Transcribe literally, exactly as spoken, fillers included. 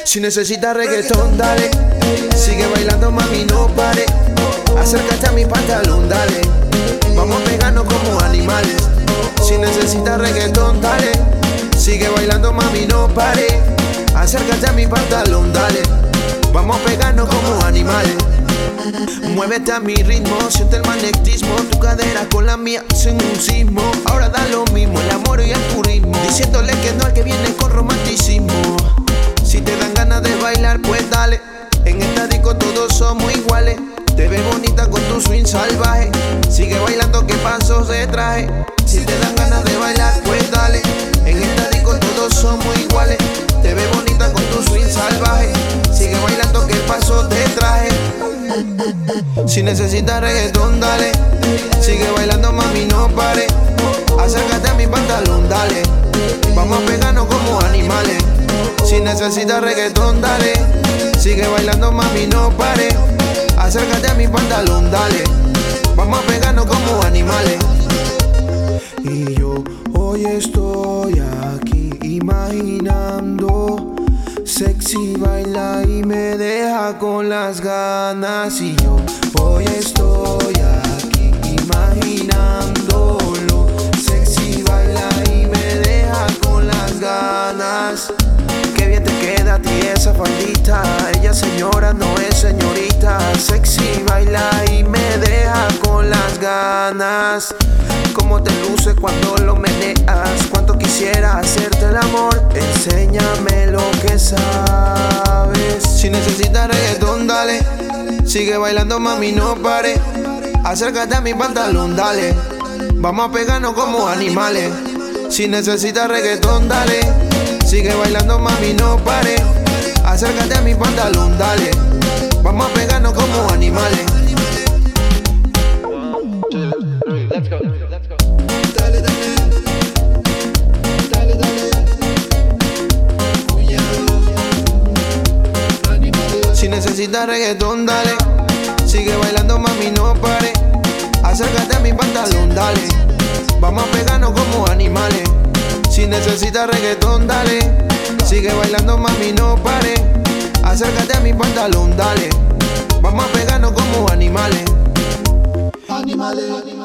Si necesitas reggaetón, dale. Sigue bailando, mami, no pare. Acércate a mi pantalón, dale. Vamos a pegarnos como animales. Si necesitas reggaetón, dale. Sigue bailando, mami, no pare. Acércate a mi pantalón, dale. Vamos a pegarnos como animales. Muévete a mi ritmo, siente el magnetismo. Tu cadera con la mía hacen un sismo. Ahora da lo mismo, el amor y el purismo. Diciéndole que no al que viene con romanticismo. Si te dan ganas de bailar, pues dale. En esta disco todos somos iguales. Te ves bonita con tu swing salvaje. Sigue bailando, que pasos de traje. Si te dan ganas de bailar, pues dale. En esta disco todos somos iguales. Te ves bonita con tu swing salvaje. Sigue bailando, que pasos de traje. Si necesitas reggaetón, dale. Sigue bailando, mami, no pare. Acércate a mi pantalón, dale. Vamos a pegarnos como animales. Si necesitas reggaetón, dale. Sigue bailando, mami, no pare. Acércate a mi pantalón, dale. Vamos a pegarnos como animales. Y yo hoy estoy aquí imaginando. Sexy baila y me deja con las ganas. Y yo hoy estoy aquí imaginándolo. Sexy baila y me deja con las ganas. Qué bien te queda a ti esa faldita. Ella señora, no es señorita. Sexy baila y me deja con las ganas. Cómo te luce cuando lo meneas. Cuánto quisiera hacerte el amor. Enséñame lo que sabes. Si necesitas reggaetón, dale. Sigue bailando, mami, no pare. Acércate a mi pantalón, dale. Vamos a pegarnos como animales. Si necesitas reggaetón, dale. Sigue bailando, mami, no pare. Acércate a mi pantalón, dale. Vamos a pegarnos como animales. Let's go, let's go. Dale, dale. Dale, dale. Si necesitas reggaetón, dale. Sigue bailando, mami, no pare. Acércate a mi pantalón, dale. Vamos a pegarnos como animales. Si necesitas reggaetón, dale. Sigue bailando, mami, no pare. Acércate a mi pantalón, dale. Vamos a pegarnos como animales. Animales.